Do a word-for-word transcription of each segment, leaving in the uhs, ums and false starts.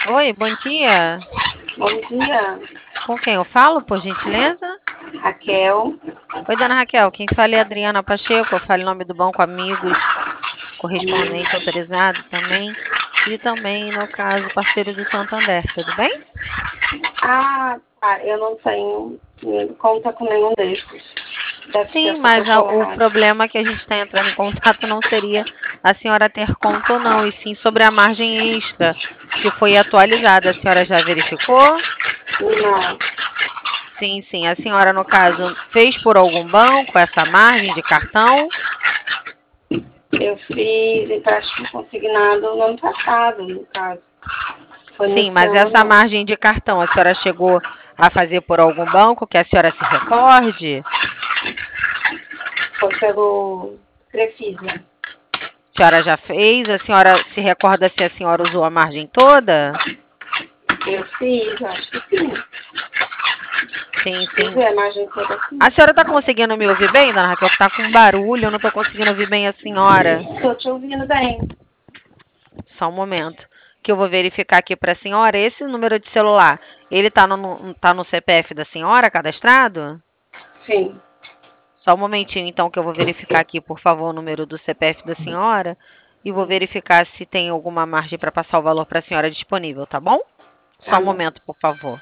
Oi, bom dia. Bom dia, Com quem eu falo, por gentileza? Raquel. Oi, dona Raquel. Quem fala é a Adriana Pacheco. Eu falo em nome do Banco Amigos, correspondente autorizado também. E também, no caso, parceiro do Santander. Tudo bem? Ah, tá. Eu não tenho conta com nenhum desses. Deve ser Sim, só mas a- o popular. problema que a gente está entrando em contato não seria a senhora ter conta ou não, e sim sobre a margem extra, se foi atualizada. A senhora já verificou? Não, Sim, sim. A senhora, no caso, fez por algum banco essa margem de cartão? eu fiz empréstimo consignado no ano passado, no caso. Foi Sim, nesse mas essa ano, margem de cartão, a senhora chegou a fazer por algum banco que a senhora se recorde? foi pelo Crefisa. A senhora já fez? A senhora se recorda se a senhora usou a margem toda? Eu fiz, acho que sim. Sim, Fiz sim. a imagem toda assim. A senhora está conseguindo me ouvir bem, dona Raquel? Que está com barulho, eu não estou conseguindo ouvir bem a senhora. Estou te ouvindo bem. Só um momento, que eu vou verificar aqui para a senhora. Esse número de celular, ele está no, tá no C P F da senhora cadastrado? Sim, Só um momentinho, então, que eu vou verificar aqui, por favor, o número do C P F da senhora e vou verificar se tem alguma margem para passar o valor para a senhora disponível, tá bom? Só tá um bom. momento, por favor.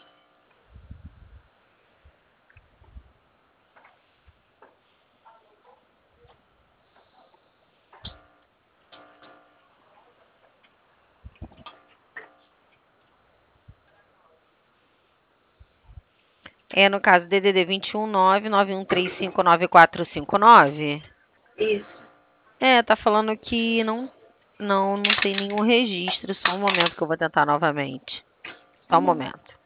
É no caso D D D vinte e um nove nove um três cinco nove quatro cinco nove. Isso. É, tá falando que não, não, não tem nenhum registro. Só um momento que eu vou tentar novamente. Tá Só um bom. momento.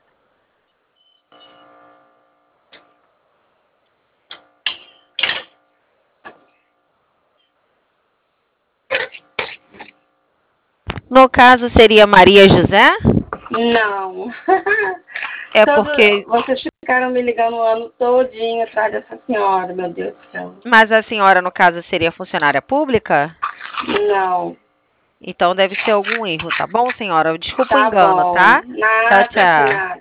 No caso, seria Maria José? Não. É Todo, porque. vocês ficaram me ligando o ano todinho atrás dessa senhora, meu Deus do céu. Mas a senhora, no caso, seria funcionária pública? Não. Então deve ser algum erro, tá bom, senhora? Desculpa o Tá engano, bom. tá? Tchau, Nada, que tchau. nada.